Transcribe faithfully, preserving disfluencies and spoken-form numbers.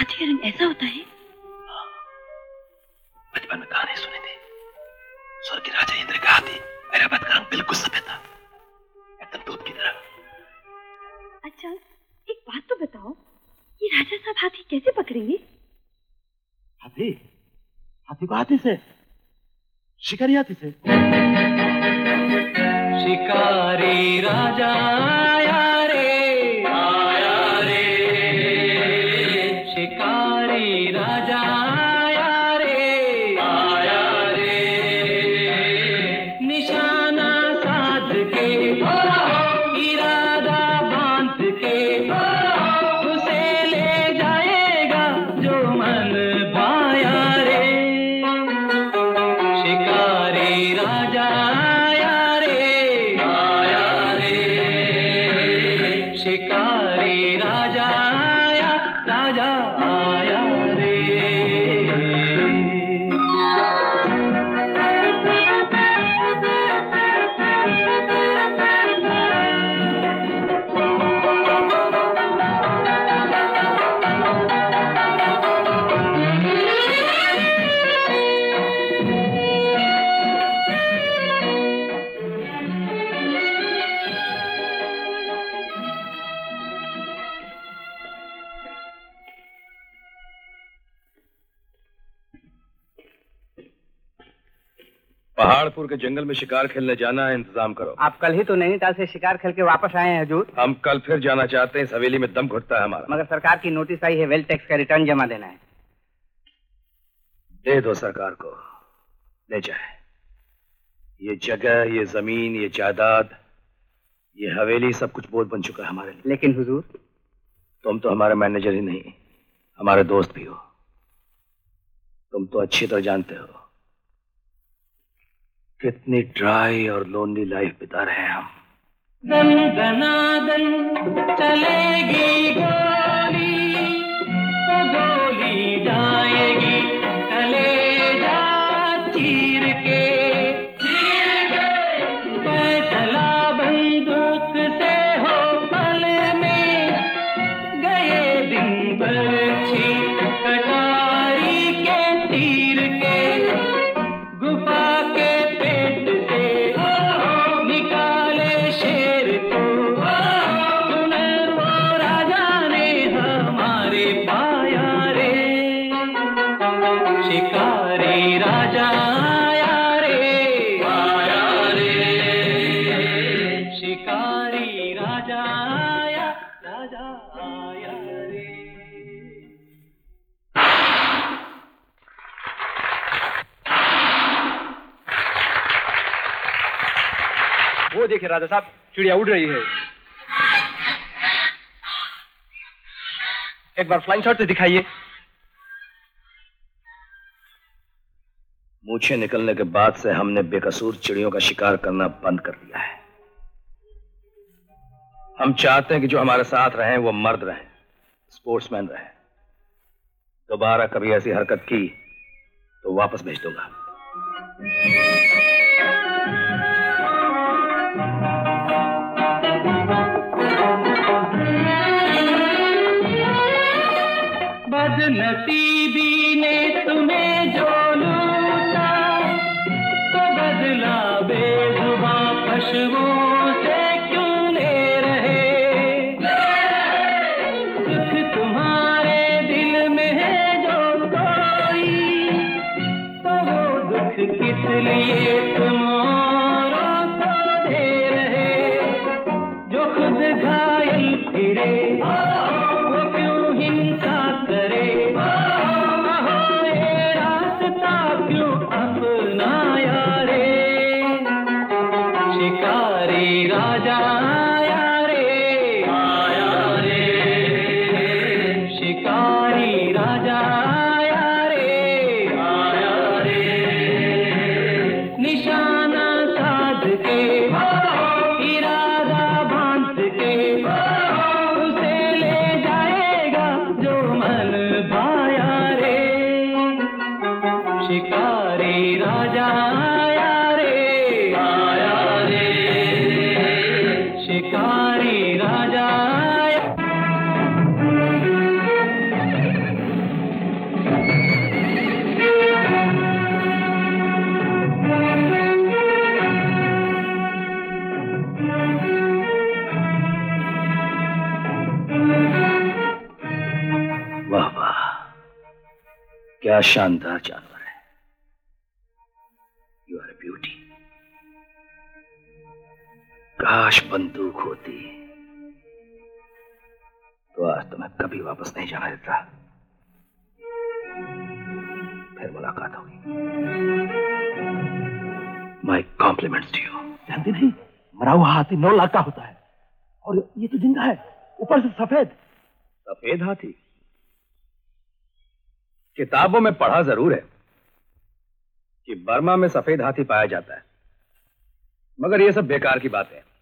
हाथी का रंग ऐसा होता है? बचपन में कहानी सुनी थी। स्वर्ग के राजा इंद्र का हाथी ऐरावत का रंग बिल्कुल सफेद था, एकदम दूध की तरह। अच्छा, एक बात तो बताओ, ये राजा साहब हाथी कैसे पकड़ेंगे? हाथी? हाथी को हाथी से, शिकारी हाथी से। शिकारी राजा आया रे, आया रे, शिकारी राजा आया रे, आया रे, निशाना साध के इरादा बांध के उसे ले जाएगा जो मन भाया रे, शिकारी राजा शिकारी राजा आया, राजा आया रे। पहाड़पुर के जंगल में शिकार खेलने जाना है, इंतजाम करो। आप कल ही तो नैनीताल से शिकार खेल के वापस आए हैं हुजूर। हम कल फिर जाना चाहते हैं, इस हवेली में दम घुटता है हमारा। मगर सरकार की नोटिस आई है, वेल्थ टैक्स का रिटर्न जमा देना है। दे दो सरकार को, ले जाए। ये जगह, ये जमीन, ये जायदाद, ये हवेली, सब कुछ बोझ बन चुका है हमारे लिए। लेकिन हुजूर, तुम तो हमारे मैनेजर ही नहीं, हमारे दोस्त भी हो। तुम तो अच्छी तरह जानते हो कितनी ड्राई और लोनली लाइफ बिता रहे हैं हम। दन दनादन चलेगी गोली, तो गोली जाएगी कलेजा चीर के, फैसला बंदूक से हो पल में, गए दिन बरछी कटारी के तीर के, गुफा के निकाले शेर को, सुनर वो राजा ने हमारे पाया रे, शिकारी राजा आया रे, आया रे, शिकारी राजा आया, राजा आया रे। वो देखिए राजा साहब, चिड़िया उड़ रही है। एक बार फ्लाइंग शॉट से दिखाइए। मूछें निकलने के बाद से हमने बेकसूर चिड़ियों का शिकार करना बंद कर दिया है। हम चाहते हैं कि जो हमारे साथ रहें वो मर्द रहें, स्पोर्ट्समैन रहें। दोबारा कभी ऐसी हरकत की तो वापस भेज दूंगा। बदनसीबी ने तुम्हें जो लूटा, तो बदला बेजुबां पशुओं से क्यों ले रहे, दुख तुम्हारे दिल में है जो कोई, तो वो दुख किस लिए तुम औरों को दे रहे, जो खुद घायल फिरे वो क्यों हिंसा करे, रास्ता क्यों अपनाया रे, शिकारी राजा आया रे, आया रे, शिकारी राजा आया रे, आया रे, निशाना क्या शानदार जानवर है। You are a beauty. काश बंदूक होती तो आज तुम्हें कभी वापस नहीं जाना देता। फिर मुलाकात होगी। My compliments to you. जानती नहीं, मरा हुआ हाथी नौ लाख का होता है और ये तो जिंदा है, ऊपर से सफेद। सफेद हाथी? किताबों में पढ़ा जरूर है कि बर्मा में सफेद हाथी पाया जाता है, मगर ये सब बेकार की बातें हैं।